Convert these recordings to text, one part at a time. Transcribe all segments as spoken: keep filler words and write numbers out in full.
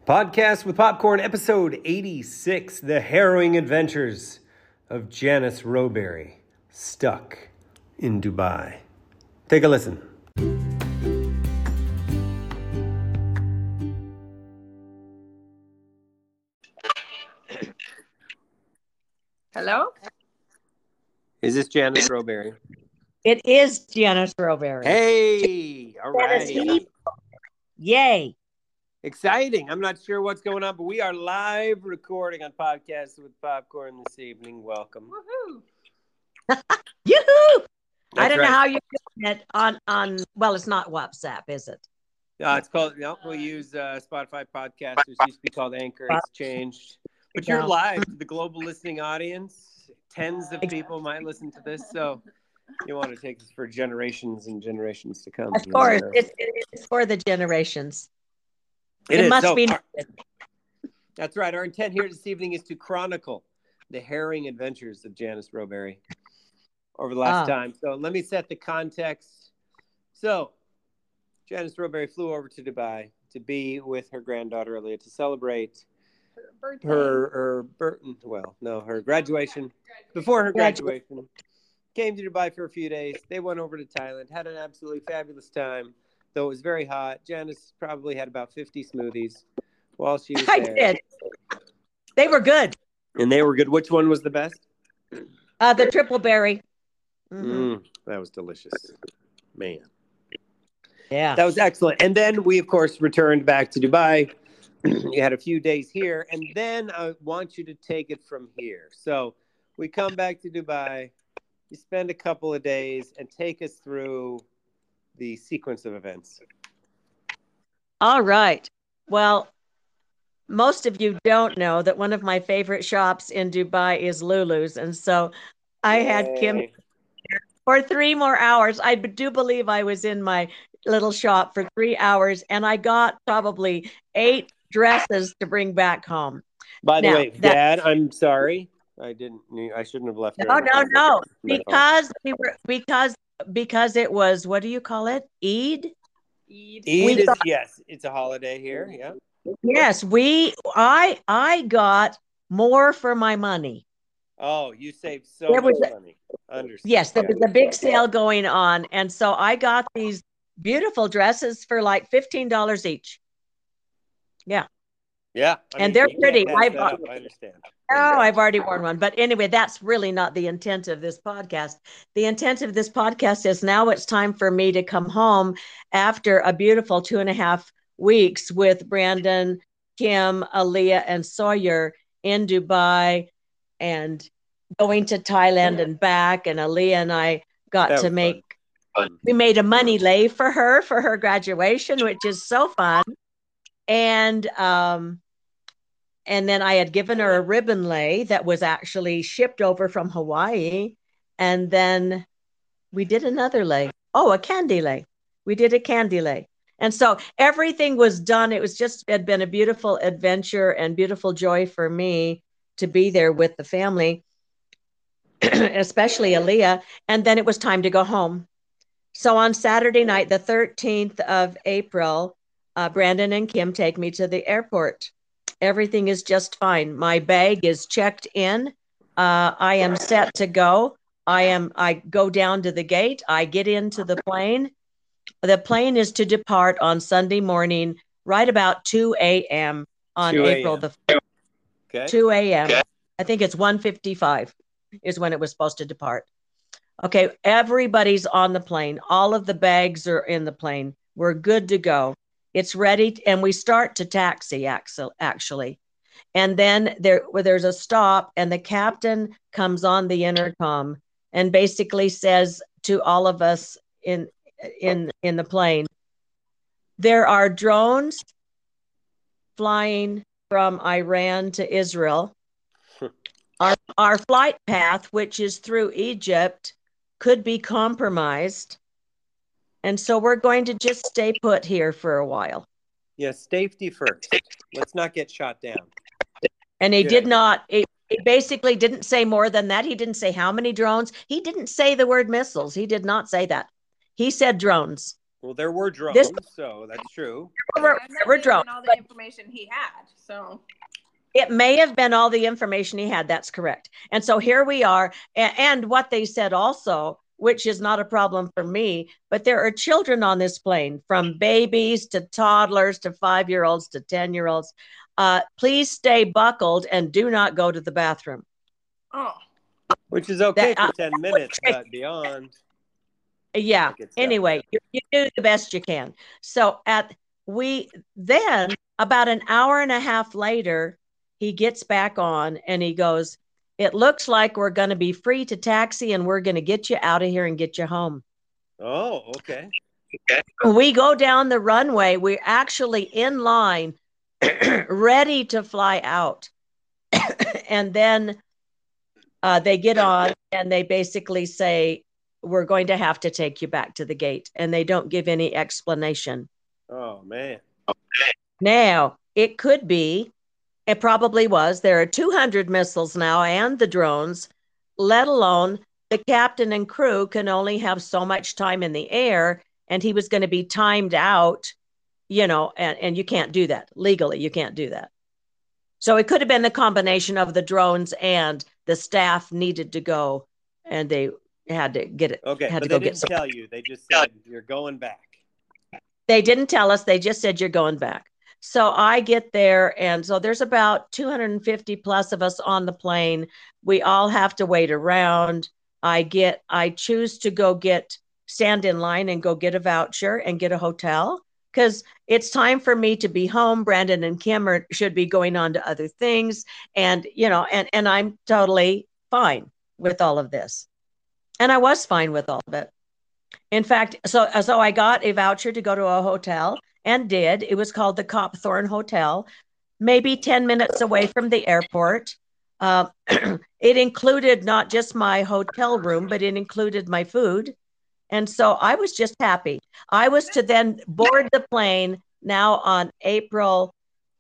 Podcast with Popcorn, episode eighty-six, The Harrowing Adventures of Janice Rowberry, stuck in Dubai. Take a listen. Hello? Is this Janice Rowberry? It is Janice Rowberry. Hey! All right. Yay. Exciting. I'm not sure what's going on, but we are live recording on Podcast with Popcorn this evening. Welcome. Woohoo! Yoo-hoo! I don't right. know how you're doing it on, on, well, it's not WhatsApp, is it? Uh, it's called, no, we use uh, Spotify Podcasters. It used to be called Anchor. It's changed. But you're live to the global listening audience. Tens of people might listen to this, so you want to take this for generations and generations to come. Of course, it's, it's for the generations. It, it is. must so, be. Our, that's right. Our intent here this evening is to chronicle the harrowing adventures of Janice Rowberry over the last ah. time. So let me set the context. So Janice Rowberry flew over to Dubai to be with her granddaughter Aaliyah to celebrate her her, her Burton. Well, no, her graduation. Before her graduation, came to Dubai for a few days. They went over to Thailand, had an absolutely fabulous time. Though it was very hot, Janice probably had about fifty smoothies while she was I there. did. They were good. And they were good. Which one was the best? Uh, the triple berry. Mm-hmm. Mm, that was delicious. Man. Yeah. That was excellent. And then we, of course, returned back to Dubai. You had a few days here. And then I want you to take it from here. So we come back to Dubai. You spend a couple of days and take us through the sequence of events. All right. Well, most of you don't know that one of my favorite shops in Dubai is Lulu's. And so I Yay. had Kim for three more hours. I do believe I was in my little shop for three hours and I got probably eight dresses to bring back home. By the now, way, that, Dad, I'm sorry. I didn't, I shouldn't have left. No, no, no. Because we were, because Because it was, what do you call it? Eid? Eid, Eid is, thought, yes, it's a holiday here. Yeah. Yes, we, I, I got more for my money. Oh, you saved so there much was, money. Understand. Yes, there was a big sale going on. And so I got these beautiful dresses for like fifteen dollars each. Yeah. Yeah. I and mean, they're pretty. I, bought, I understand. Oh, I've already worn one. But anyway, that's really not the intent of this podcast. The intent of this podcast is now it's time for me to come home after a beautiful two and a half weeks with Brandon, Kim, Aaliyah, and Sawyer in Dubai and going to Thailand and back. And Aaliyah and I got to make, fun. we made a money lay for her for her graduation, which is so fun. And, um, And then I had given her a ribbon lay that was actually shipped over from Hawaii. And then we did another lay. Oh, a candy lay. We did a candy lay. And so everything was done. It was just, it had been a beautiful adventure and beautiful joy for me to be there with the family, especially Aaliyah. And then it was time to go home. So on Saturday night, the thirteenth of April, uh, Brandon and Kim take me to the airport. Everything is just fine. My bag is checked in. Uh, I am set to go. I am. I go down to the gate. I get into the plane. The plane is to depart on Sunday morning, right about two a.m. on April the fifth. Okay. two a.m. Okay. I think it's one fifty-five is when it was supposed to depart. Okay, everybody's on the plane. All of the bags are in the plane. We're good to go. It's ready, and we start to taxi, actually. And then there, where there's a stop, and the captain comes on the intercom and basically says to all of us in in in the plane, there are drones flying from Iran to Israel. Our, our flight path, which is through Egypt, could be compromised. And so we're going to just stay put here for a while. Yes, yeah, safety first. Let's not get shot down. And he Good did idea. not, he, he basically didn't say more than that. He didn't say how many drones. He didn't say the word missiles. He did not say that. He said drones. Well, there were drones, this, so that's true. There were, yeah, there were drones. all the information he had, so it may have been all the information he had. That's correct. And so here we are. And, and what they said also, which is not a problem for me, but there are children on this plane, from babies to toddlers to five-year-olds to ten-year-olds. Uh, please stay buckled and do not go to the bathroom. Oh. Which is okay That, for ten minutes, but beyond. Yeah. Anyway, you, you do the best you can. So at we then about an hour and a half later, he gets back on and he goes, "It looks like we're going to be free to taxi and we're going to get you out of here and get you home." Oh, okay. Okay. We go down the runway. We're actually in line, ready to fly out. And then uh, they get on and they basically say, "We're going to have to take you back to the gate." And they don't give any explanation. Oh, man. Now, it could be, it probably was, there are two hundred missiles now and the drones, let alone the captain and crew can only have so much time in the air, and he was going to be timed out, you know, and, and you can't do that. Legally, you can't do that. So it could have been the combination of the drones and the staff needed to go, and they had to get it. Okay, had but to they go didn't get some. tell you. They just said, "You're going back." They didn't tell us. They just said, "You're going back." So I get there, and so there's about two hundred fifty plus of us on the plane. We all have to wait around. I get, I choose to go get, stand in line and go get a voucher and get a hotel, because it's time for me to be home. Brandon and Kim are, should be going on to other things. And, you know, and, and I'm totally fine with all of this. And I was fine with all of it. In fact, so, so I got a voucher to go to a hotel and did. It was called the Copthorne Hotel, maybe ten minutes away from the airport. Uh, it included not just my hotel room, but it included my food. And so I was just happy. I was to then board the plane now on April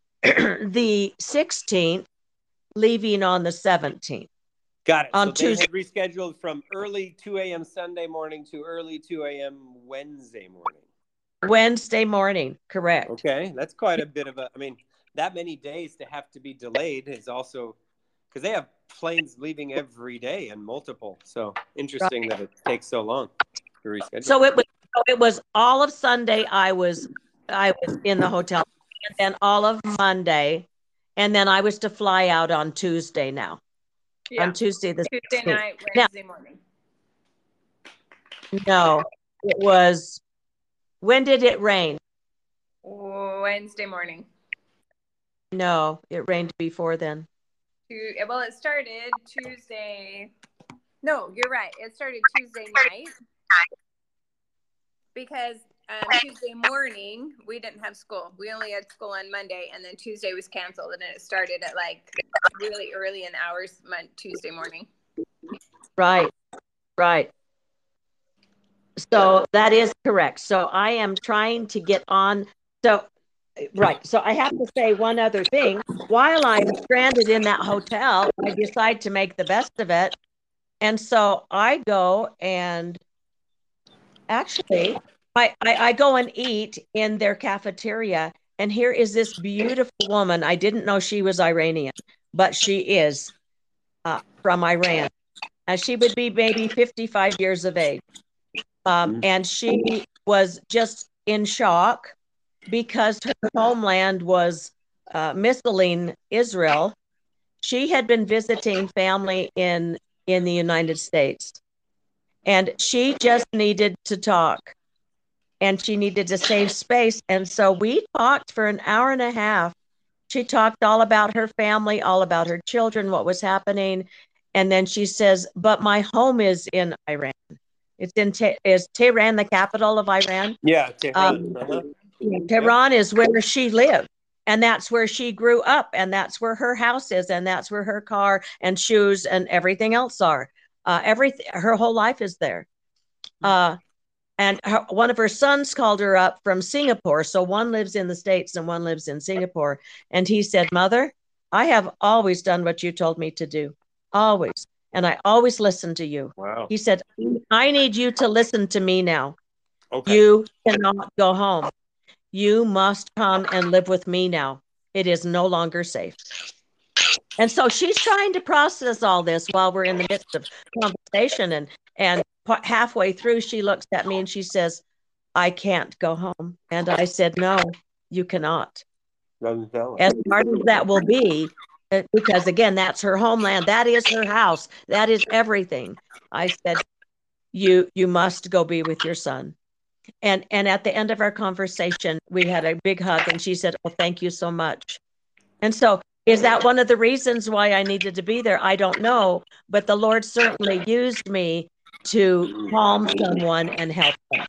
the sixteenth, leaving on the seventeenth. Got it. On so Tuesday. They had rescheduled from early two a.m. Sunday morning to early two a.m. Wednesday morning. Wednesday morning, correct. Okay, that's quite a bit of a, I mean, that many days to have to be delayed is also, because they have planes leaving every day and multiple. So interesting right. that it takes so long to reschedule. So it was, so it was all of Sunday I was, I was in the hotel, and then all of Monday, and then I was to fly out on Tuesday now. Yeah. On Tuesday, the Tuesday sixteenth. Night, Wednesday now, morning. No, it was, when did it rain? Wednesday morning. No, it rained before then. Well, it started Tuesday. No, you're right. It started Tuesday night. Because um, Tuesday morning, we didn't have school. We only had school on Monday, and then Tuesday was canceled, and then it started at like really early in hours Tuesday morning. Right, right. So that is correct. So I am trying to get on. So, right. So I have to say one other thing. While I'm stranded in that hotel, I decide to make the best of it. And so I go and actually, I, I, I go and eat in their cafeteria. And here is this beautiful woman. I didn't know she was Iranian, but she is uh, from Iran. And she would be maybe fifty-five years of age. Um, and she was just in shock because her homeland was uh, missiling Israel. She had been visiting family in, in the United States, and she just needed to talk, and she needed to save space. And so we talked for an hour and a half. She talked all about her family, all about her children, what was happening. And then she says, "But my home is in Iran." It's in Te- is Tehran the capital of Iran? Yeah, Tehran. Um, uh-huh. Tehran is where she lived, and that's where she grew up, and that's where her house is, and that's where her car and shoes and everything else are. Uh, everything, her whole life is there. Uh, and her, one of her sons called her up from Singapore. So one lives in the States and one lives in Singapore. And he said, "Mother, I have always done what you told me to do, always. And I always listen to you." Wow. He said, "I need you to listen to me now." Okay. You cannot go home. You must come and live with me now. It is no longer safe. And so she's trying to process all this while we're in the midst of conversation. And, and halfway through, she looks at me and she says, I can't go home. And I said, no, you cannot. As hard as that will be, because again, that's her homeland. That is her house. That is everything. I said, you, you must go be with your son. And, and at the end of our conversation, we had a big hug and she said, oh, thank you so much. And so is that one of the reasons why I needed to be there? I don't know, but the Lord certainly used me to calm someone and help them.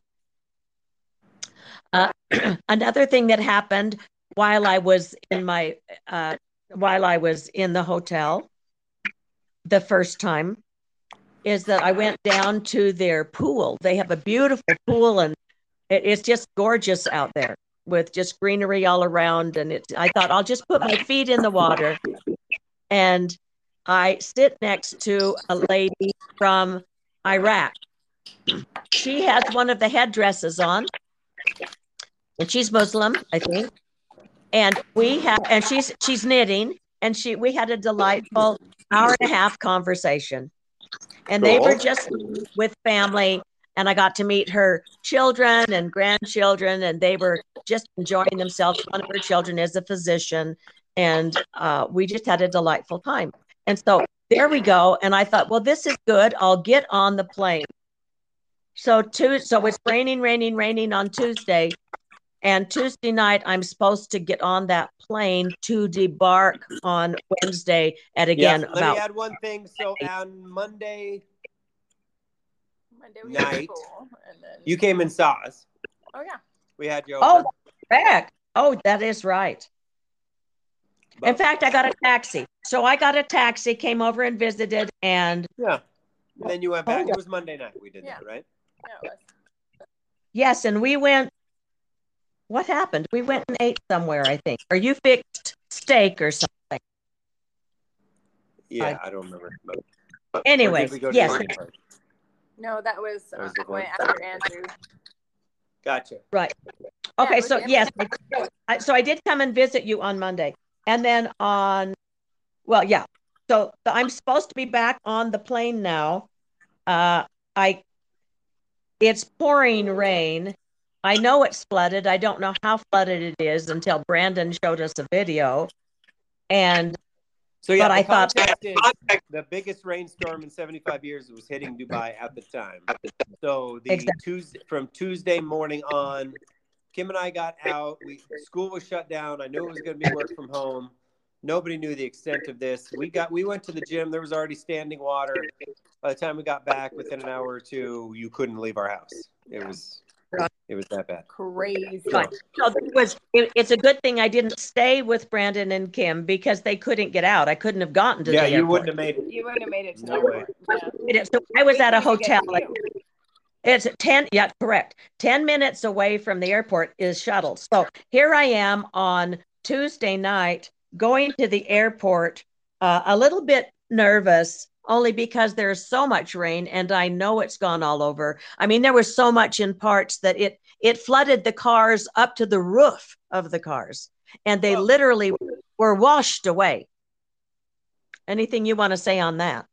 Uh, another thing that happened while I was in my, uh, while I was in the hotel the first time is that I went down to their pool. They have a beautiful pool and it, it's just gorgeous out there with just greenery all around. And it, I thought I'll just put my feet in the water. And I sit next to a lady from Iraq. She has one of the headdresses on, and she's Muslim, I think. And we have, and she's she's knitting, and she we had a delightful hour and a half conversation. And they were just with family, and I got to meet her children and grandchildren, and they were just enjoying themselves. One of her children is a physician, and uh, we just had a delightful time. And so there we go. And I thought, well, this is good. I'll get on the plane. So, two, so it's raining, raining, raining on Tuesday. And Tuesday night, I'm supposed to get on that plane to debark on Wednesday at again. Yeah, let about me add one thing. So on Monday, Monday we night, school, and then... you came and saw us. Oh yeah, we had you. Oh, correct. Oh, that is right. But, in fact, I got a taxi. So I got a taxi, came over and visited, and yeah. And then you went back. Oh. It was Monday night. We did Yeah. that, right? yeah, it was. yes, and we went. What happened? We went and ate somewhere, I think. Or you fixed steak or something. Yeah, I, I don't remember. But, anyway, yes. No, that was, That was uh, the way one? after Andrew. Gotcha. Right. Yeah, Okay, it so was- yes, I, so I did come and visit you on Monday. And then on, well, yeah. So I'm supposed to be back on the plane now. Uh, I, it's pouring rain. I know it's flooded. I don't know how flooded it is until Brandon showed us a video. And So yeah, but the I thought context is the biggest rainstorm in seventy-five years was hitting Dubai at the time. So the Exactly. Tuesday from Tuesday morning on, Kim and I got out. We school was shut down. I knew it was going to be work from home. Nobody knew the extent of this. We got we went to the gym. There was already standing water. By the time we got back, within an hour or two, you couldn't leave our house. It was it was that bad. Crazy. Right. So it was, it, it's a good thing I didn't stay with Brandon and Kim because they couldn't get out. I couldn't have gotten to Yeah, the you airport. wouldn't have made it. You wouldn't have made it to No the way. airport. Yeah. So I was We at a couldn't even hotel. get to you. It's ten, yeah, correct. ten minutes away from the airport is shuttles. So here I am on Tuesday night going to the airport, uh, a little bit nervous, only because there's so much rain and I know it's gone all over. I mean, there was so much in parts that it it flooded the cars up to the roof of the cars, and they Oh. literally were washed away. Anything you want to say on that?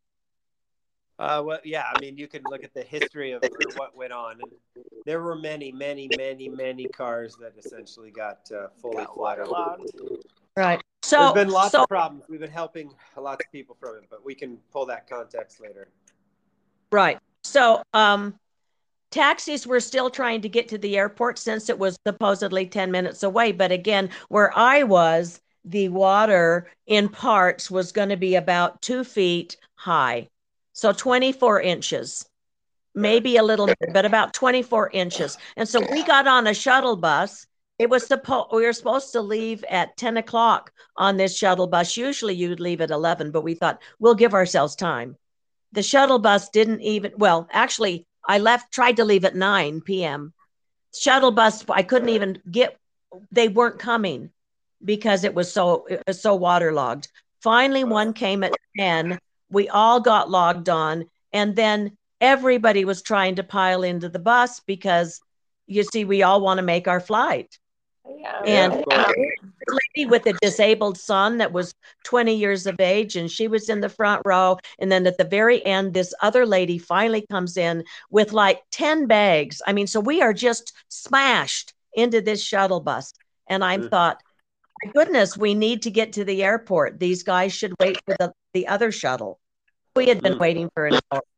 Uh, well, yeah, I mean, you can look at the history of what went on. And there were many, many, many, many cars that essentially got uh, fully Got flooded. waterlogged. Right. So There's been lots so, of problems. We've been helping lots of people from it, but we can pull that context later. Right. So um, taxis were still trying to get to the airport since it was supposedly ten minutes away. But again, where I was, the water in parts was going to be about two feet high. So twenty-four inches, maybe a little more, but about twenty-four inches. And so we got on a shuttle bus. It was supposed, we were supposed to leave at ten o'clock on this shuttle bus. Usually you'd leave at eleven, but we thought we'll give ourselves time. The shuttle bus didn't even, well, actually I left, tried to leave at nine p.m. Shuttle bus, I couldn't even get, they weren't coming because it was so, it was so waterlogged. Finally, one came at ten. We all got logged on, and then everybody was trying to pile into the bus because you see, we all want to make our flight. Yeah. And Yeah, uh, a lady with a disabled son that was twenty years of age, and she was in the front row. And then at the very end, this other lady finally comes in with like ten bags. I mean, so we are just smashed into this shuttle bus. And I Mm. thought, my goodness, we need to get to the airport. These guys should wait for the, the other shuttle. We had been Mm. waiting for an hour.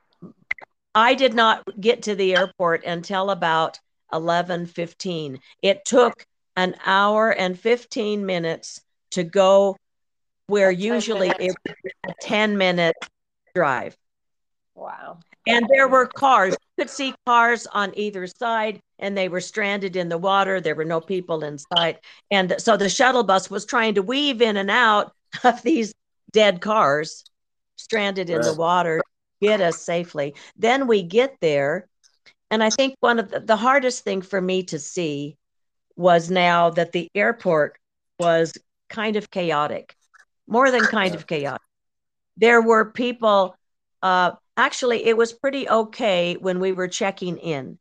I did not get to the airport until about eleven fifteen. It took an hour and fifteen minutes to go where A ten usually minute. it was a ten minute drive. Wow. And there were cars. You could see cars on either side, and they were stranded in the water. There were no people in sight. And so the shuttle bus was trying to weave in and out of these dead cars stranded in the Right. water, get us safely. Then we get there. And I think one of the, the hardest thing for me to see was now that the airport was kind of chaotic, more than kind of chaotic. There were people, uh, actually, it was pretty okay when we were checking in.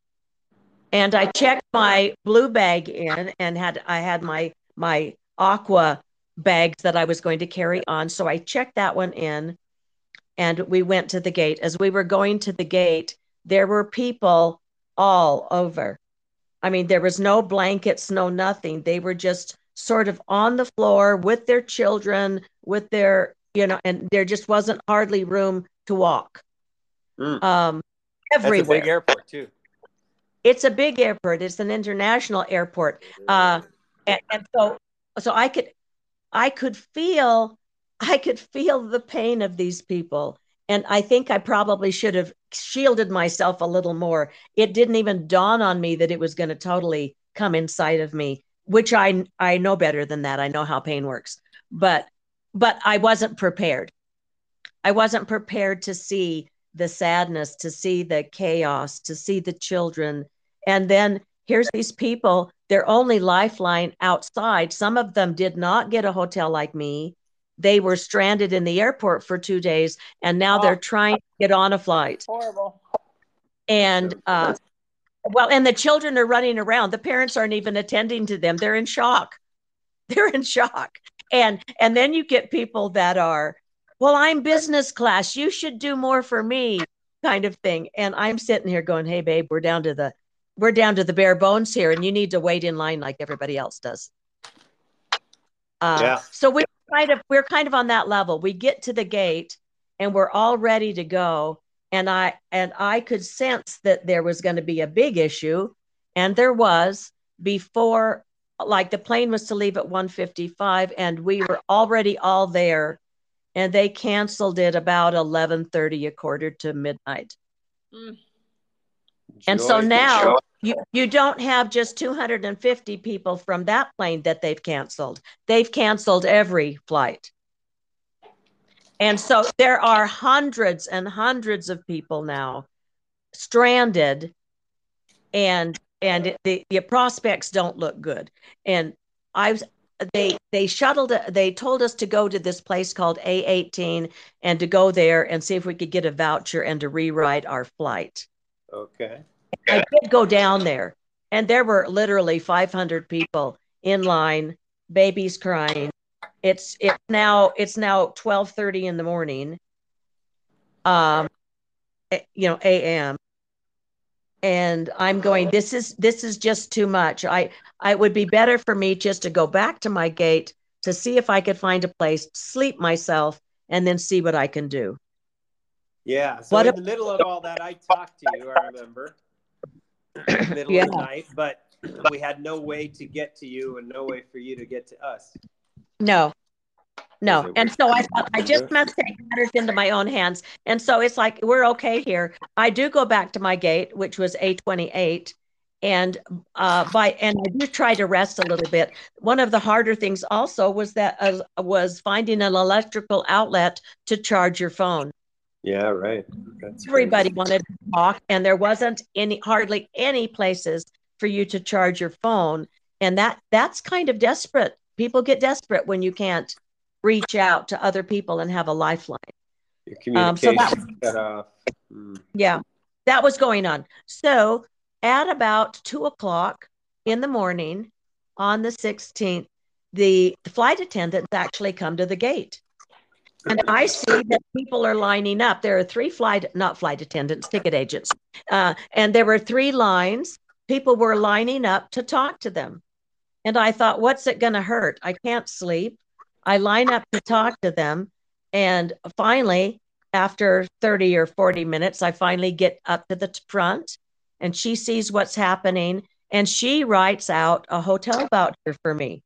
And I checked my blue bag in and had I had my my aqua bags that I was going to carry on. So I checked that one in and we went to the gate. As we were going to the gate, there were people all over. I mean, there was no blankets, no nothing. They were just sort of on the floor with their children, with their, you know, and there just wasn't hardly room to walk. Mm. Um, That's a everywhere. big airport too. It's a big airport. It's an international airport. Uh, and, and so, so I could, I could feel, I could feel the pain of these people. And I think I probably should have shielded myself a little more. It didn't even dawn on me that it was going to totally come inside of me, which I, I know better than that. I know how pain works, but, but I wasn't prepared. I wasn't prepared to see the sadness, to see the chaos, to see the children. And then here's these people, their only lifeline outside. Some of them did not get a hotel like me. They were stranded in the airport for two days, and now Oh. they're trying to get on a flight. Horrible. And, uh, well, and the children are running around. The parents aren't even attending to them. They're in shock. They're in shock. And, and then you get people that are, well, I'm business class. You should do more for me, kind of thing. And I'm sitting here going, hey, babe, we're down to the, we're down to the bare bones here, and you need to wait in line like everybody else does. Uh, Yeah. So we kind of, we're kind of on that level. We get to the gate and we're all ready to go. And I, and I could sense that there was going to be a big issue. And there was before, like the plane was to leave at one fifty-five and we were already all there, and they canceled it about eleven thirty, a quarter to midnight. Mm. And so Joy. now you, you don't have just two hundred fifty people from that plane that they've canceled. They've canceled every flight. And so there are hundreds and hundreds of people now stranded, and and the, the prospects don't look good. And I was they they shuttled they told us to go to this place called A eighteen and to go there and see if we could get a voucher and to rewrite our flight. Okay. I did go down there, and there were literally five hundred people in line, babies crying. It's it's now it's now twelve thirty in the morning, um, you know, A M. And I'm going, this is this is just too much. I I would be better for me just to go back to my gate to see if I could find a place, sleep myself, and then see what I can do. Yeah. So What in a- the middle of all that, I talked to you, I remember. In the middle Yeah. of the night, but we had no way to get to you and no way for you to get to us. No, no. Is it And weird? so I thought I just must take matters into my own hands. And so it's like, we're okay here. I do go back to my gate, which was A twenty-eight. And uh, by and I do try to rest a little bit. One of the harder things also was that uh, was finding an electrical outlet to charge your phone. Yeah, right. That's Everybody crazy. wanted to talk, and there wasn't any hardly any places for you to charge your phone. And that that's kind of desperate. People get desperate when you can't reach out to other people and have a lifeline. Your Um, so communication that cut off. Mm. Yeah, that was going on. So at about two o'clock in the morning on the sixteenth, the, the flight attendants actually come to the gate. And I see that people are lining up. There are three flight, not flight attendants, ticket agents. Uh, and there were three lines. People were lining up to talk to them. And I thought, what's it going to hurt? I can't sleep. I line up to talk to them. And finally, after thirty or forty minutes, I finally get up to the front and she sees what's happening. And she writes out a hotel voucher for me.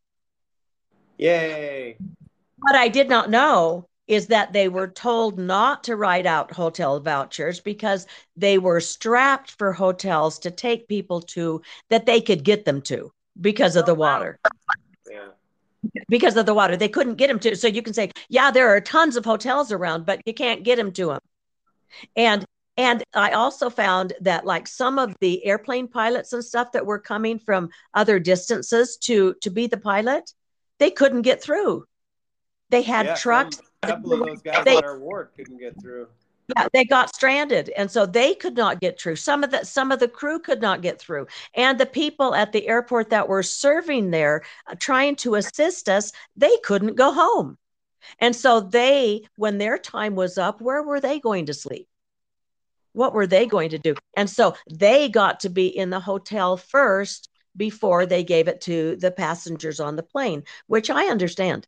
Yay. What I did not know is that they were told not to write out hotel vouchers because they were strapped for hotels to take people to that they could get them to because of the water. Yeah. Because of the water. They couldn't get them to. So you can say, yeah, there are tons of hotels around, but you can't get them to them. And and I also found that like some of the airplane pilots and stuff that were coming from other distances to, to be the pilot, they couldn't get through. They had yeah, trucks. Some, a couple of those guys they, on our ward couldn't get through. Yeah, they got stranded, and so they could not get through. Some of the some of the crew could not get through, and the people at the airport that were serving there, uh, trying to assist us, they couldn't go home. And so they, when their time was up, where were they going to sleep? What were they going to do? And so they got to be in the hotel first before they gave it to the passengers on the plane, which I understand.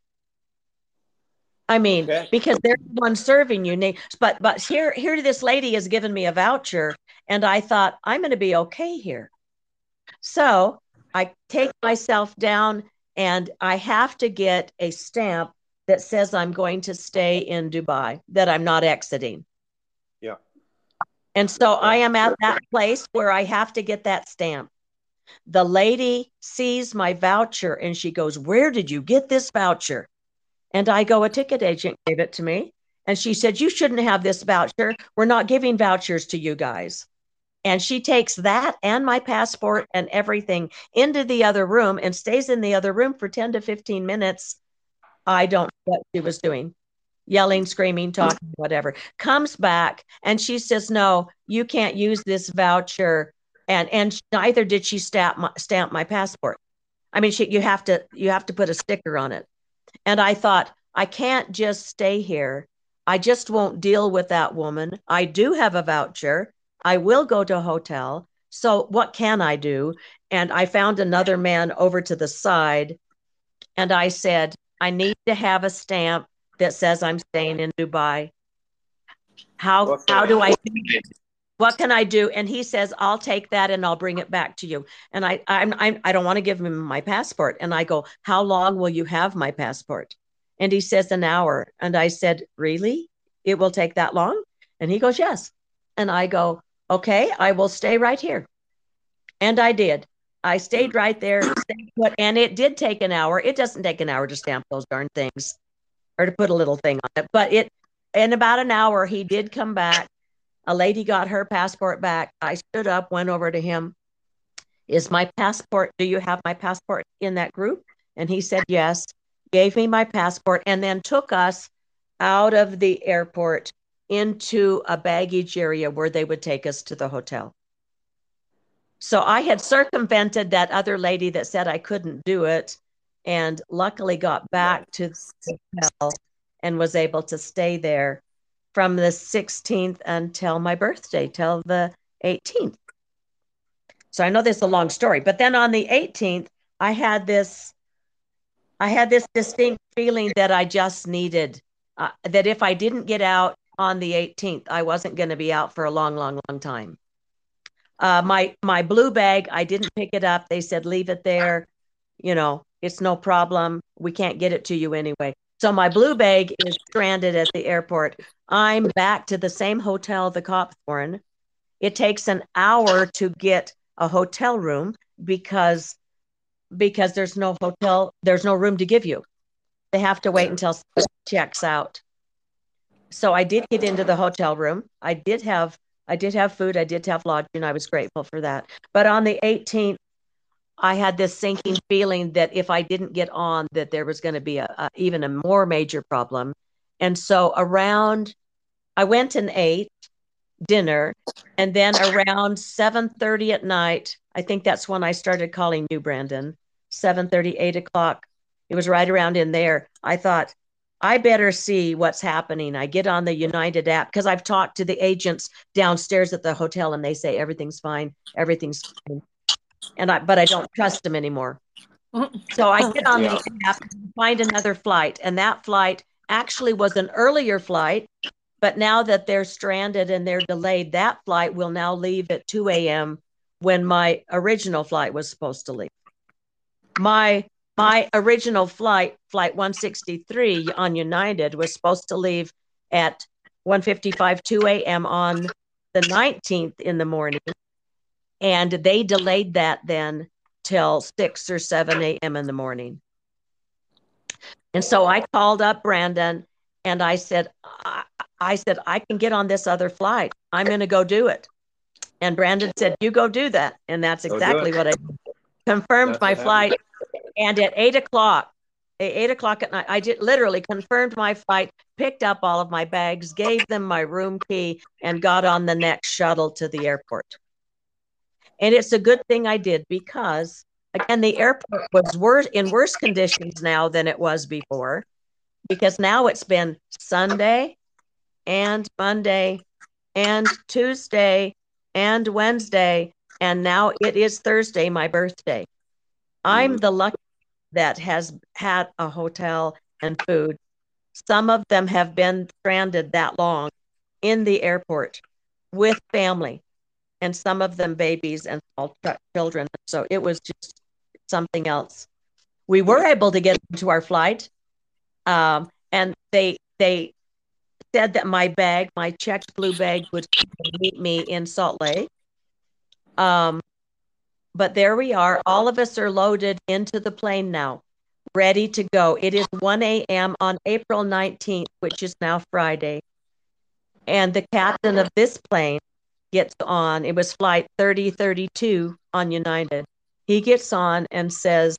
I mean, okay. Because they're the one serving you. But but here, here this lady has given me a voucher, and I thought, I'm going to be okay here. So I take myself down, and I have to get a stamp that says I'm going to stay in Dubai, that I'm not exiting. Yeah. And so I am at that place where I have to get that stamp. The lady sees my voucher, and she goes, where did you get this voucher? And I go, a ticket agent gave it to me. And she said, you shouldn't have this voucher. We're not giving vouchers to you guys. And she takes that and my passport and everything into the other room and stays in the other room for ten to fifteen minutes. I don't know what she was doing. Yelling, screaming, talking, whatever. Comes back and she says, no, you can't use this voucher. And, and neither did she stamp my, stamp my passport. I mean, she, you have to, you have to put a sticker on it. And I thought, I can't just stay here. I just won't deal with that woman. I do have a voucher. I will go to a hotel. So what can I do? And I found another man over to the side. And I said, I need to have a stamp that says I'm staying in Dubai. How, how do I do it? What can I do? And he says, I'll take that and I'll bring it back to you. And I, I'm, I'm, I don't want to give him my passport. And I go, how long will you have my passport? And he says, an hour. And I said, really? It will take that long? And he goes, yes. And I go, okay, I will stay right here. And I did. I stayed right there. Stayed put, and it did take an hour. It doesn't take an hour to stamp those darn things or to put a little thing on it. But it, in about an hour, he did come back. A lady got her passport back. I stood up, went over to him. Is my passport, do you have my passport in that group? And he said, yes, gave me my passport and then took us out of the airport into a baggage area where they would take us to the hotel. So I had circumvented that other lady that said I couldn't do it and luckily got back to the hotel and was able to stay there from the sixteenth until my birthday, till the eighteenth. So I know this is a long story, but then on the eighteenth, I had this, I had this distinct feeling that I just needed, uh, that if I didn't get out on the eighteenth, I wasn't going to be out for a long, long, long time. Uh, my, my blue bag, I didn't pick it up. They said, leave it there. You know, it's no problem. We can't get it to you anyway. So my blue bag is stranded at the airport. I'm back to the same hotel the cops were in. It takes an hour to get a hotel room because, because there's no hotel, there's no room to give you. They have to wait until someone checks out. So I did get into the hotel room. I did have, I did have food. I did have lodging. I was grateful for that. But on the eighteenth, I had this sinking feeling that if I didn't get on, that there was going to be a, a even a more major problem. And so around, I went and ate. dinner. And then around seven thirty at night, I think that's when I started calling you, Brandon, seven thirty, eight o'clock. It was right around in there. I thought, I better see what's happening. I get on the United app because I've talked to the agents downstairs at the hotel and they say everything's fine, everything's fine. And I, but I don't trust them anymore. So I get on yeah. the app and find another flight. And that flight actually was an earlier flight. But now that they're stranded and they're delayed, that flight will now leave at two a.m. when my original flight was supposed to leave. My my original flight, flight one sixty-three on United, was supposed to leave at one fifty-five, two a.m. on the nineteenth in the morning. And they delayed that then till six or seven a.m. in the morning. And so I called up Brandon and I said, I, I said, I can get on this other flight. I'm going to go do it. And Brandon said, you go do that. And that's exactly what I did. Confirmed that's my flight. And at eight o'clock, eight o'clock at night, I did literally confirmed my flight, picked up all of my bags, gave them my room key, and got on the next shuttle to the airport. And it's a good thing I did because, again, the airport was worse in worse conditions now than it was before, because now it's been Sunday and Monday and Tuesday and Wednesday, and now it is Thursday, my birthday. I'm the lucky that has had a hotel and food. Some of them have been stranded that long in the airport with family, and some of them babies and small children. So it was just something else. We were able to get into our flight, um, and they they said that my bag, my checked blue bag, would meet me in Salt Lake. Um, but there we are. All of us are loaded into the plane now, ready to go. It is one a.m. on April nineteenth, which is now Friday. And the captain of this plane gets on. It was flight thirty thirty-two on United. He gets on and says,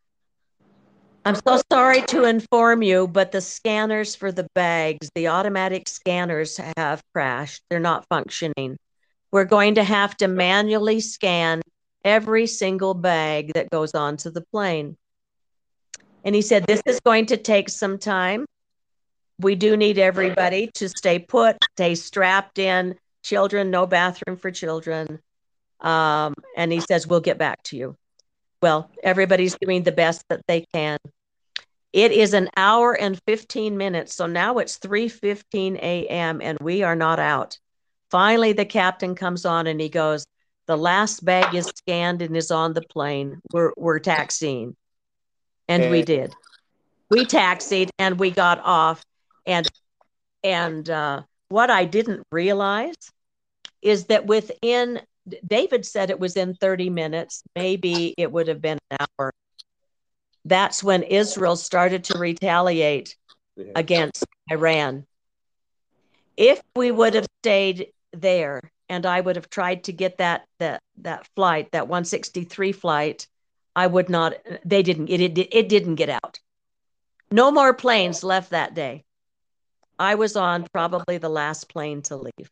I'm so sorry to inform you, but the scanners for the bags, the automatic scanners have crashed. They're not functioning. We're going to have to manually scan every single bag that goes onto the plane. And he said, this is going to take some time. We do need everybody to stay put, stay strapped in. Children, no bathroom for children. Um, and he says, we'll get back to you. Well, everybody's doing the best that they can. It is an hour and fifteen minutes. So now it's three fifteen a.m. and we are not out. Finally, the captain comes on and he goes, the last bag is scanned and is on the plane. We're, we're taxiing. And okay. we did. We taxied and we got off. And, and uh, what I didn't realize is that within, David said it was in thirty minutes. Maybe it would have been an hour. That's when Israel started to retaliate yeah. against Iran. If we would have stayed there and I would have tried to get that that that flight, that one sixty-three flight, I would not, they didn't, it, it, it didn't get out. No more planes left that day. I was on probably the last plane to leave.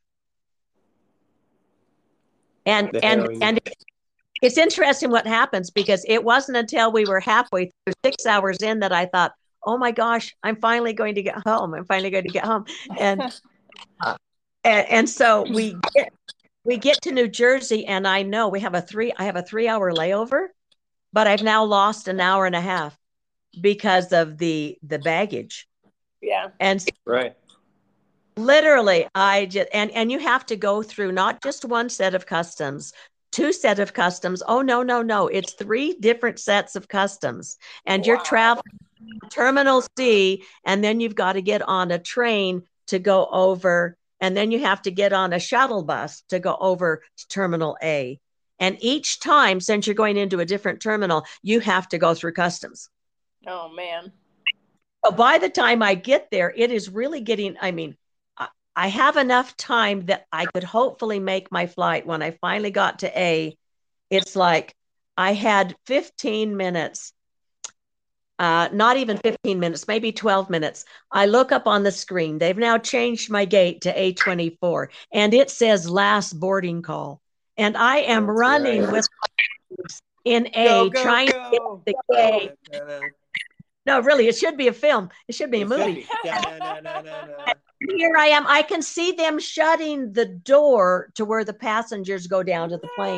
And and and it's interesting what happens, because it wasn't until we were halfway through, six hours in, that I thought, oh my gosh, I'm finally going to get home. I'm finally going to get home. And uh, and, and so we get, we get to New Jersey, and I know we have a three, I have a three hour layover, but I've now lost an hour and a half because of the, the baggage. Yeah. And right. Literally, I just, and, and you have to go through not just one set of customs, two set of customs. Oh, no, no, no. It's three different sets of customs. And wow. You're traveling Terminal C, and then you've got to get on a train to go over, and then you have to get on a shuttle bus to go over to Terminal A. And each time, since you're going into a different terminal, you have to go through customs. Oh, man. So by the time I get there, it is really getting, I mean, I have enough time that I could hopefully make my flight. When I finally got to A, it's like I had fifteen minutes. uh, not even fifteen minutes, maybe twelve minutes. I look up on the screen. They've now changed my gate to A twenty-four, and it says last boarding call. And I am That's running right. with in Go, A, go, trying go. to get the gate. No, really, it should be a film. It should be a It movie. should be. Da-na-na-na-na-na. Here I am. I can see them shutting the door to where the passengers go down to the plane.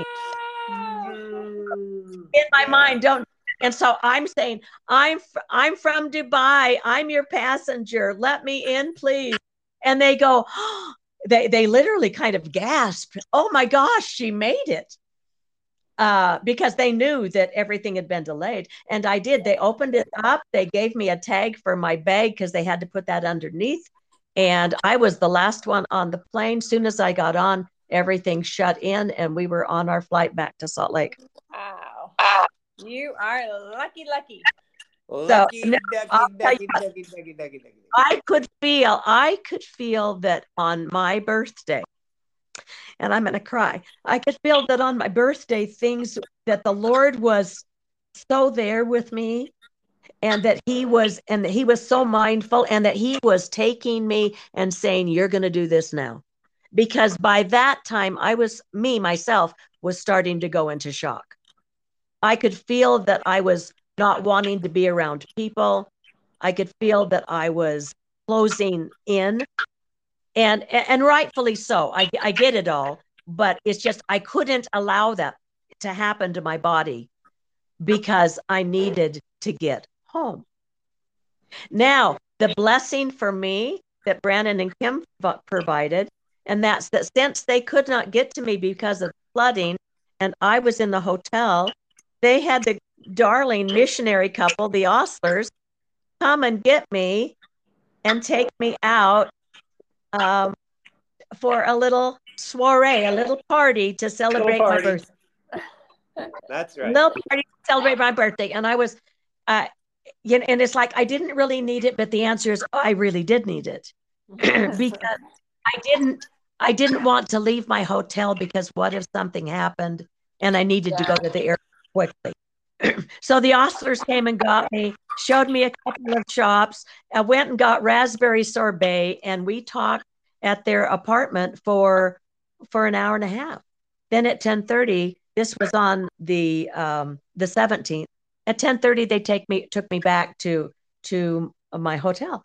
In my Yeah. mind, don't. And so I'm saying, I'm I'm from Dubai. I'm your passenger. Let me in, please. And they go, oh, they they literally kind of gasped. Oh my gosh, she made it. Uh, because they knew that everything had been delayed. And I did. They opened it up. They gave me a tag for my bag because they had to put that underneath. And I was the last one on the plane. Soon as I got on, everything shut in and we were on our flight back to Salt Lake. Wow. You are lucky, lucky. Lucky, So, no, ducky, ducky, ducky, ducky, ducky, ducky. I could feel, I could feel that on my birthday, and I'm going to cry. I could feel that on my birthday, things that the Lord was so there with me, and that he was, and that he was so mindful, and that he was taking me and saying, you're going to do this now. Because by that time, I was, me, myself, was starting to go into shock. I could feel that I was not wanting to be around people. I could feel that I was closing in. And and rightfully so. I, I get it all, but it's just I couldn't allow that to happen to my body because I needed to get home. Now, the blessing for me that Brandon and Kim provided, and that's that since they could not get to me because of flooding, and I was in the hotel, they had the darling missionary couple, the Ostlers, come and get me and take me out um, for a little soiree, a little party to celebrate Little my party. birthday. That's right. A little party to celebrate my birthday. And I was, uh, you know, and it's like, I didn't really need it, but the answer is I really did need it because I didn't, I didn't want to leave my hotel because what if something happened and I needed yeah. to go to the airport quickly. So the Ostlers came and got me, showed me a couple of shops. I went and got raspberry sorbet, and we talked at their apartment for for an hour and a half. Then at ten thirty, this was on the um, the seventeenth. At ten thirty, they take me took me back to to my hotel.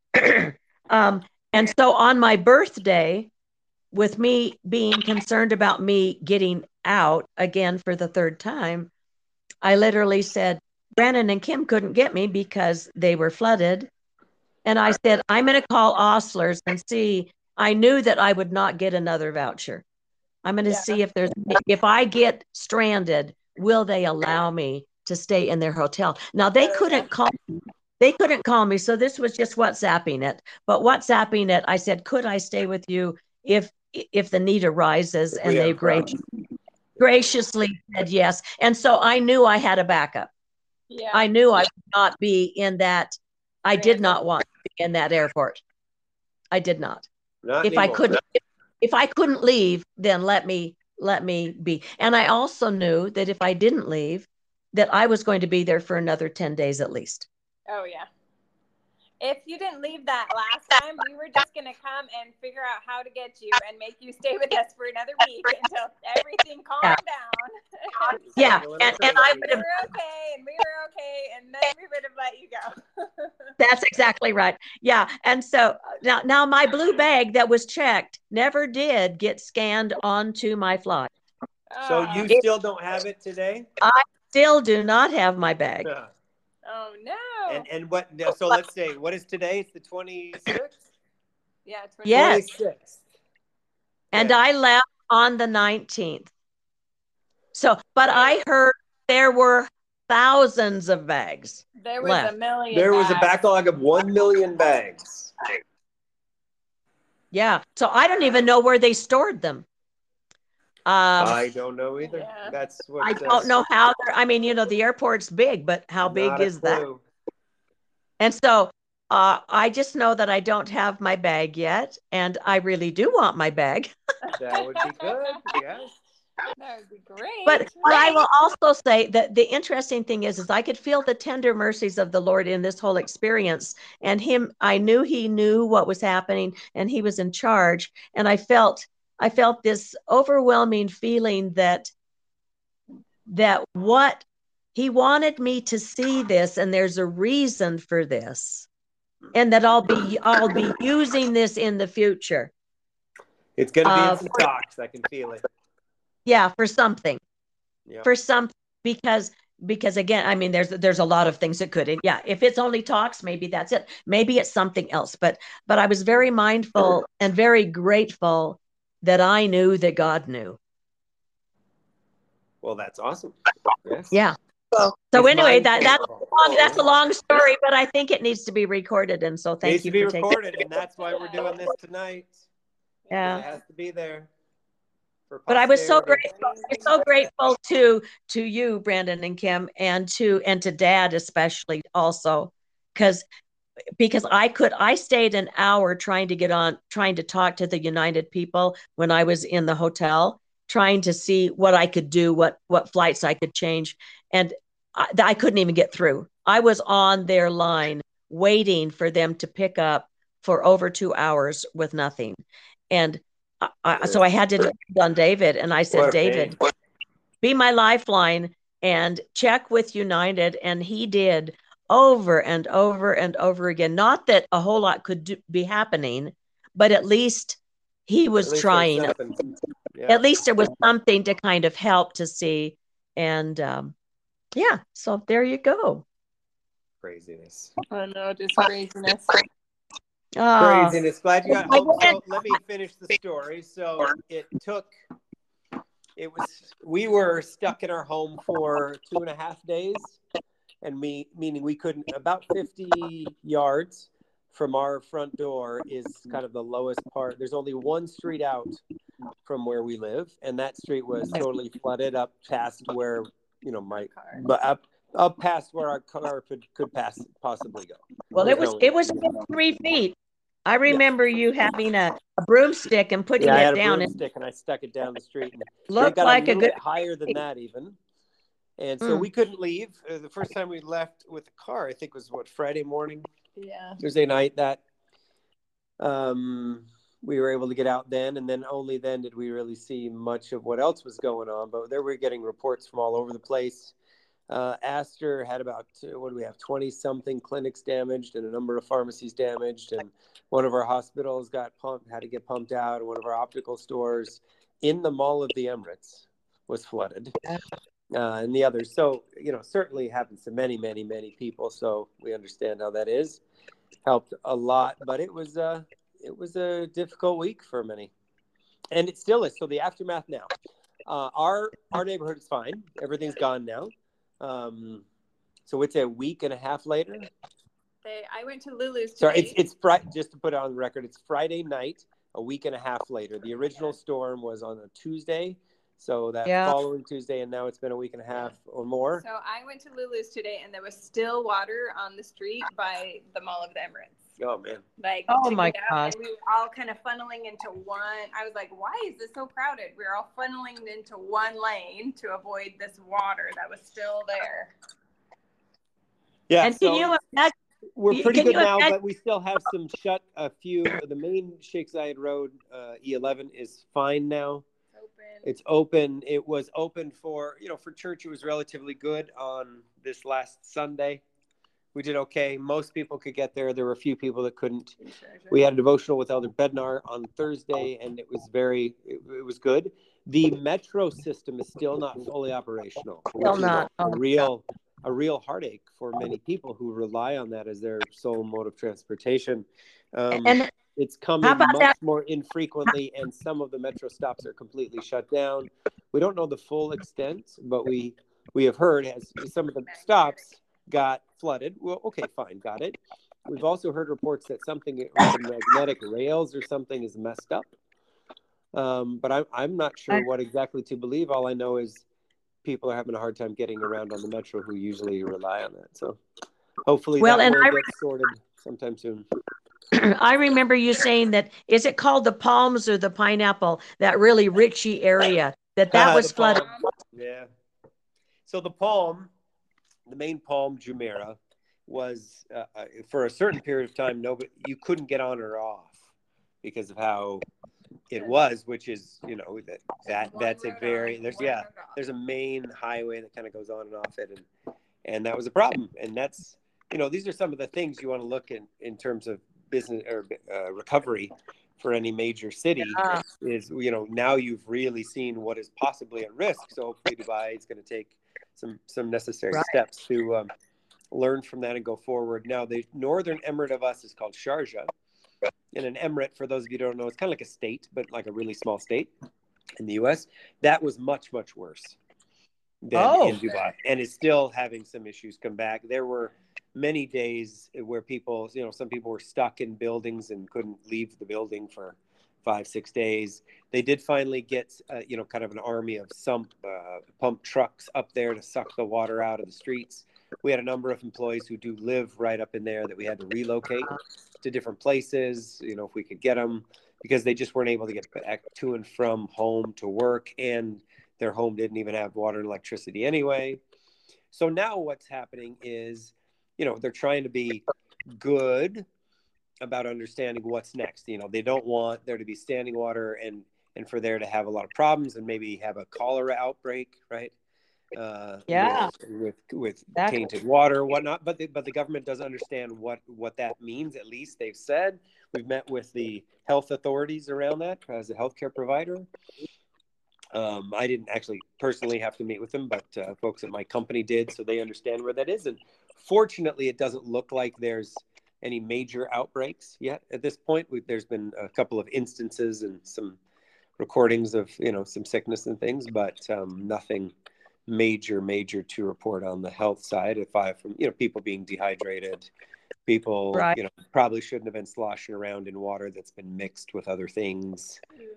um, and so on my birthday, with me being concerned about me getting out again for the third time, I literally said, Brandon and Kim couldn't get me because they were flooded. And I said, I'm going to call Ostlers and see. I knew that I would not get another voucher. I'm going to yeah. see if there's, if I get stranded, will they allow me to stay in their hotel? Now they couldn't call me. They couldn't call me. So this was just WhatsApping it. But WhatsApping it, I said, could I stay with you if, if the need arises? And they graciously, graciously said yes. And so I knew I had a backup. Yeah. I knew I would not be in that. I did not want to be in that airport. I did not. Not if anymore. I couldn't, if, if I couldn't leave, then let me, let me be. And I also knew that if I didn't leave, that I was going to be there for another ten days at least. Oh yeah. If you didn't leave that last time, we were just going to come and figure out how to get you and make you stay with us for another week until everything calmed yeah. down. Yeah. And, and I would have. We were okay and we were okay. And then we would have let you go. That's exactly right. Yeah. And so now, now my blue bag that was checked never did get scanned onto my flight. So you it, still don't have it today? I still do not have my bag. Yeah. Oh no! And and what? So let's say what is today? It's the twenty-sixth. Yeah, yes. twenty-sixth. And yeah. I left on the nineteenth. So, but I heard there were thousands of bags. There was left. a million. There bags. was a backlog of one million bags. Yeah. So I don't even know where they stored them. Um, I don't know either. Yeah. That's what I don't know how they're, I mean, you know, the airport's big, but how big is that? And so uh, I just know that I don't have my bag yet. And I really do want my bag. That would be good. Yes. That would be great. But, but I will also say that the interesting thing is, is I could feel the tender mercies of the Lord in this whole experience. And him, I knew he knew what was happening and he was in charge. And I felt, I felt this overwhelming feeling that, that what he wanted me to see this, and there's a reason for this, and that I'll be, I'll be using this in the future. It's going to be Uh, in some talks. I can feel it. Yeah, for something. Yep. For some, because because again, I mean, there's there's a lot of things that could. And yeah, if it's only talks, maybe that's it. Maybe it's something else. But but I was very mindful and very grateful that I knew that God knew. Well, that's awesome. Yes. Yeah. So, so He's anyway, that that's mindful. long, that's a long story, but I think it needs to be recorded. And so thank Needs you to be for taking recorded, and that's why we're doing this tonight. Yeah. It has to be there. For But I was so posterity. grateful, I'm so grateful to to you, Brandon and Kim, and to and to Dad especially also, because because I could I stayed an hour trying to get on, trying to talk to the United people when I was in the hotel, trying to see what I could do, what what flights I could change, and I, I couldn't even get through. I was on their line waiting for them to pick up for over two hours with nothing, and. I, so I had to depend on David, and I said, David, be my lifeline and check with United. And he did over and over and over again. Not that a whole lot could do, be happening, but at least he was At least trying. Yeah. At least there was something to kind of help to see. And um, yeah, so there you go. Craziness. I know, just craziness. Oh. Craziness. Glad you got home. So let me finish the story. So it took, it was, we were stuck in our home for two and a half days. And me, meaning we couldn't, about fifty yards from our front door is kind of the lowest part. There's only one street out from where we live. And that street was totally flooded up past where, you know, my, but up, up past where our car could, could pass, possibly go. Well, There's it was, no it was three feet. I remember yeah. you having a, a broomstick and putting yeah, it I had a down. broomstick and I stuck it down the street. And looked it got like a little a good bit higher than that even. And so mm. we couldn't leave. Uh, the first time we left with the car, I think was what, Friday morning? Yeah. Thursday night that um, we were able to get out then. And then only then did we really see much of what else was going on. But there we were getting reports from all over the place. Uh, Astor had about, what do we have, twenty something clinics damaged and a number of pharmacies damaged. And one of our hospitals got pumped, had to get pumped out. And one of our optical stores in the Mall of the Emirates was flooded. Uh, and the others. So, you know, certainly happens to many, many, many people. So we understand how that is. Helped a lot, but it was, uh, it was a difficult week for many. And it still is. So the aftermath now. Uh, our, our neighborhood is fine. Everything's gone now. Um, so it's a week and a half later. They, I went to Lulu's today. Sorry, it's it's Friday. Just to put it on the record, it's Friday night, a week and a half later. The original storm was on a Tuesday, so that yeah. following Tuesday, and now it's been a week and a half or more. So I went to Lulu's today, and there was still water on the street by the Mall of the Emirates. Oh man! Like oh my gosh! And we were all kind of funneling into one. I was like, "Why is this so crowded?" We were all funneling into one lane to avoid this water that was still there. Yeah, and so can you imagine? We're pretty can good now, imagine? but we still have some shut. A few. The main Sheikh Zayed Road uh, E eleven is fine now. Open. It's open. It was open for you know for church. It was relatively good on this last Sunday. We did okay. Most people could get there. There were a few people that couldn't. We had a devotional with Elder Bednar on Thursday, and it was very, it, it was good. The metro system is still not fully operational. Still not. A, a real, a real heartache for many people who rely on that as their sole mode of transportation. Um, and it's coming much that? more infrequently, and some of the metro stops are completely shut down. We don't know the full extent, but we we have heard as some of the stops got flooded. Well, okay, fine, got it. We've also heard reports that something like magnetic rails or something is messed up. Um, but I'm I'm not sure what exactly to believe. All I know is people are having a hard time getting around on the metro who usually rely on that. So hopefully well, that will I, get sorted sometime soon. I remember you saying that, is it called the Palms or the Pineapple, that really richy area? that that Uh, was the flooded. Palm. Yeah. So the Palm, the main Palm, Jumeirah, was uh, uh, for a certain period of time, nobody, you couldn't get on or off because of how it was, which is, you know, that that that's a very there's yeah there's a main highway that kind of goes on and off it, and and that was a problem. And that's, you know, these are some of the things you want to look in in terms of business or uh, recovery for any major city. Yeah. Is, you know, now you've really seen what is possibly at risk, so hopefully Dubai is going to take some some necessary Right. steps to um, learn from that and go forward. Now the northern emirate of us is called Sharjah. And an emirate, for those of you who don't know, it's kind of like a state, but like a really small state in the U S. That was much, much worse than Oh. in Dubai, and is still having some issues come back. There were many days where people, you know, some people were stuck in buildings and couldn't leave the building for five, six days. They did finally get, uh, you know, kind of an army of some uh, pump trucks up there to suck the water out of the streets. We had a number of employees who do live right up in there that we had to relocate to different places, you know, if we could get them, because they just weren't able to get back to and from home to work, and their home didn't even have water and electricity anyway. So now what's happening is, you know, they're trying to be good about understanding what's next. You know, they don't want there to be standing water and and for there to have a lot of problems and maybe have a cholera outbreak, right? Uh, Yeah. with with, with Exactly. tainted water or whatnot. But the, but the government doesn't understand what what that means. At least they've said. We've met with the health authorities around that as a healthcare provider. Um, I didn't actually personally have to meet with them, but uh, folks at my company did, so they understand where that is. And fortunately, it doesn't look like there's any major outbreaks yet at this point. We, there's been a couple of instances and some recordings of, you know, some sickness and things, but um, nothing major, major to report on the health side. If I, from, you know, people being dehydrated, people, Right. you know, probably shouldn't have been sloshing around in water that's been mixed with other things.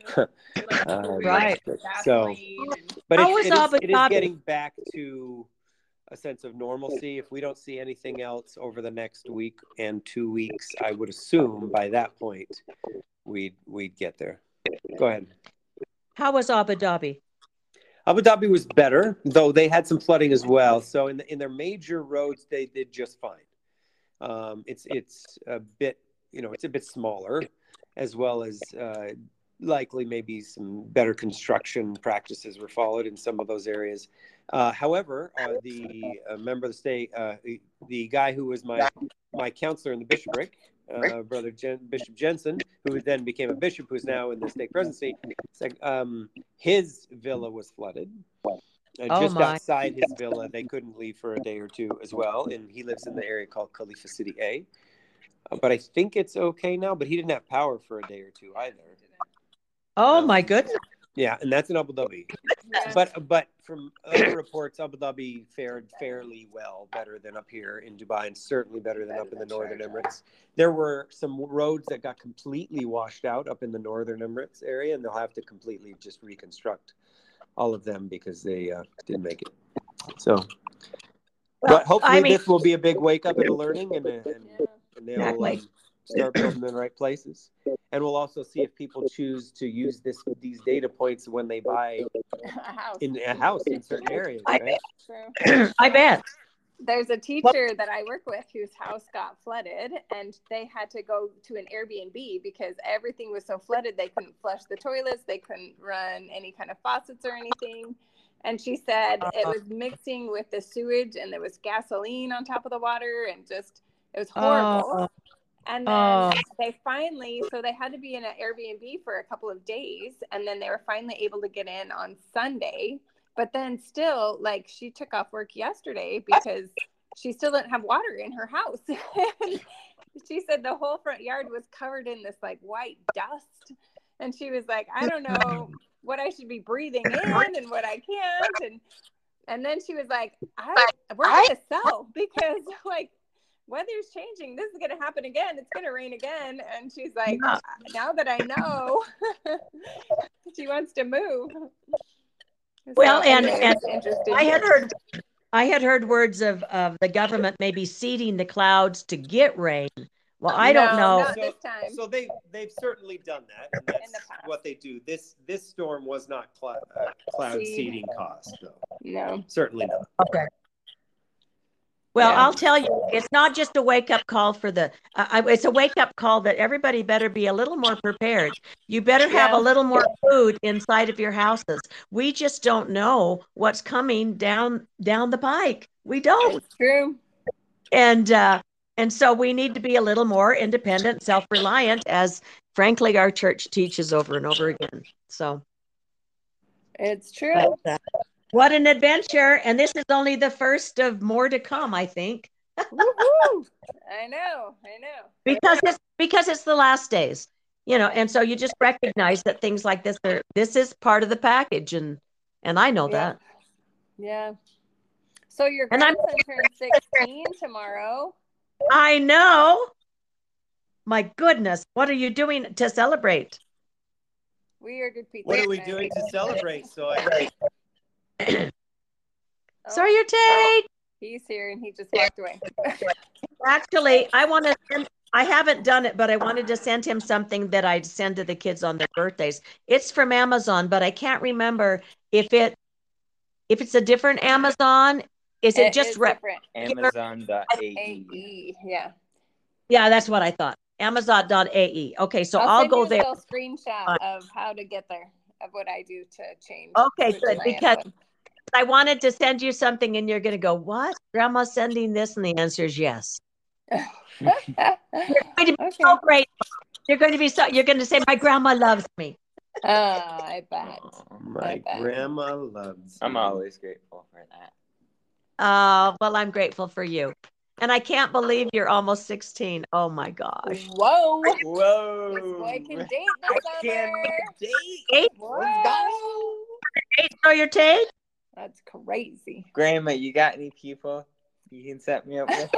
um, Right. So, but How it, was it, is, Abu it is Dhabi? getting back to a sense of normalcy. If we don't see anything else over the next week and two weeks, I would assume by that point we'd we'd get there. Go ahead. How was Abu Dhabi? Abu Dhabi was better, though they had some flooding as well. So in the, in their major roads, they did just fine. Um, it's it's a bit, you know, it's a bit smaller, as well as uh, likely maybe some better construction practices were followed in some of those areas. Uh, however, uh, the uh, member of the state, uh, the, the guy who was my my counselor in the bishopric, uh, Brother Jen, Bishop Jensen, who then became a bishop, who's now in the stake presidency, um, his villa was flooded. Uh, Oh, just my. outside his villa, they couldn't leave for a day or two as well. And he lives in the area called Khalifa City A. Uh, but I think it's okay now, but he didn't have power for a day or two either. Oh, Um, my goodness. Yeah, and that's in Abu Dhabi. Yeah. But but from other reports, Abu Dhabi fared fairly well, better than up here in Dubai, and certainly better than up in the Northern Emirates. There were some roads that got completely washed out up in the Northern Emirates area, and they'll have to completely just reconstruct all of them because they uh, didn't make it. So, Well, but hopefully I mean, this will be a big wake up and a learning, and, and, and they'll Exactly. um, start building in the right places. And we'll also see if people choose to use this these data points when they buy A house. in a house in certain areas, I right? True. I bet. There's a teacher that I work with whose house got flooded, and they had to go to an Airbnb because everything was so flooded they couldn't flush the toilets, they couldn't run any kind of faucets or anything. And she said it was mixing with the sewage, and there was gasoline on top of the water, and just it was horrible. Oh, And then oh. they finally, so they had to be in an Airbnb for a couple of days, and then they were finally able to get in on Sunday. But then still, like, she took off work yesterday because she still didn't have water in her house. And she said the whole front yard was covered in this, like, white dust. And she was like, I don't know what I should be breathing in and what I can't. And and then she was like, I, we're going to sell because, like, weather's changing. This is going to happen again. It's going to rain again. And she's like, Yeah. now that I know, she wants to move. Well, So, and, anyways, and interesting. I had heard I had heard words of, of the government maybe seeding the clouds to get rain Well, I don't No, know. not So, this time. so they they've certainly done that, and that's In the past. what they do. This this storm was not cloud, uh, cloud Seed. seeding cost, though. No. Certainly not. Okay. Well, Yeah. I'll tell you, it's not just a wake up call for the, uh, I- it's a wake up call that everybody better be a little more prepared. You better have Yeah. a little more food inside of your houses. We just don't know what's coming down down the pike. We don't. It's true. And uh, and so we need to be a little more independent, self-reliant, as frankly our church teaches over and over again. So It's true. but, uh, what an adventure. And this is only the first of more to come, I think. Woohoo! I know. I know. Because it's because it's the last days, you know, and so you just recognize that things like this are this is part of the package, and and I know Yeah. that. Yeah. So your And I'm- grandson turns sixteen tomorrow. I know. My goodness, what are you doing to celebrate? We ordered pizza. What are we tonight. doing to celebrate? So I Oh, Sawyer Tate. he's here and he just walked away. Actually, I want to send, I haven't done it, but I wanted to send him something that I'd send to the kids on their birthdays. It's from Amazon, but I can't remember if it if it's a different Amazon. Is it, It just is re- different. Amazon dot A A E. E. Yeah. Yeah, that's what I thought. Amazon dot A E. Okay, so I'll, I'll send go you a there. little screenshot of how to get there, of what I do to change. Okay, switch good, my because Amazon. I wanted to send you something and you're going to go, what? Grandma's sending this? And the answer is yes. You're going to be Okay. so grateful. You're going to be so, you're going to say, my grandma loves me. Oh, I bet. my bet. grandma loves. I'm me. always grateful for that. Uh, well, I'm grateful for you. And I can't believe you're almost sixteen. Oh my gosh. Whoa. Whoa! This boy can date this I can't summer. date. Eight, Let's go. eight, Sawyer Tate? That's crazy. Grandma, you got any people you can set me up with?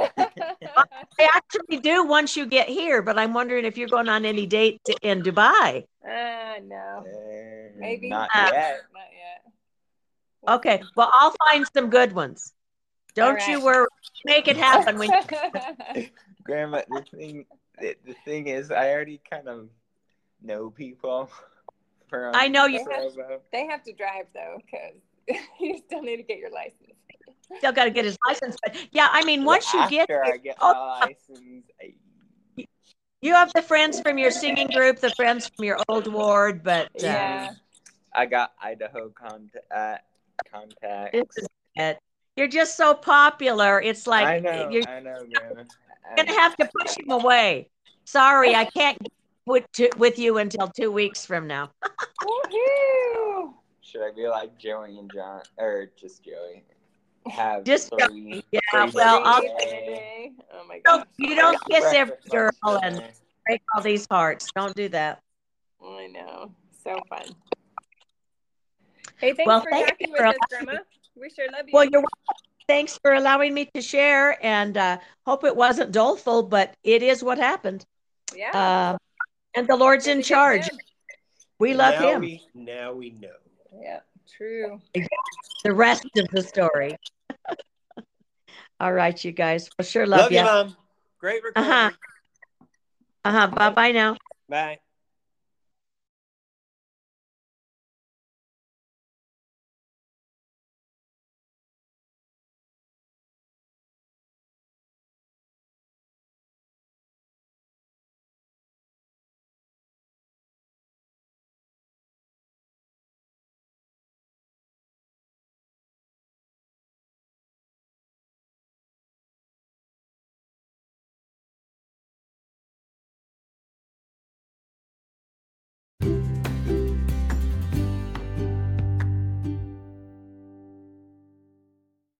I actually do once you get here, but I'm wondering if you're going on any date to, in Dubai. Uh, no. Uh, Maybe. Not Uh, yet. Not yet. Okay, well, I'll find some good ones. Don't you right. worry. Make it happen when Grandma, the thing, the, the thing is, I already kind of know people. From I know you- Provo. They have to drive though, because you still need to get your license. still got to get his license. But yeah, I mean, once you get After here, I get oh, my license, I, you have the friends from your singing group, the friends from your old ward, but uh, Yeah. I got Idaho contact uh, contacts. this is it. You're just so popular. It's like I know, you're I know, Grandma. gonna have to push him away. Sorry, I can't get with, to, with you until two weeks from now. Woohoo! Should I be like Joey and John, or just Joey? Have Just three. Yeah, three well, I'll- days a Three in a day. day. Oh my Don't, gosh. you don't kiss every Breakfast, girl lunch, and dinner. break all these hearts. Don't do that. I know. So fun. Hey, thanks Well, for thank talking you with for us, allowing Grandma. We sure love you. Well, you're welcome. Thanks for allowing me to share, and uh, hope it wasn't doleful, but it is what happened. yeah. Um, and the Lord's Good in to get charge. them. We And love now him. We, now we know. Yeah. True. The rest of the story. All right, you guys. Well, sure love, Love you, you. Mom. Great recording. Uh-huh. Uh-huh. Bye-bye now. Bye.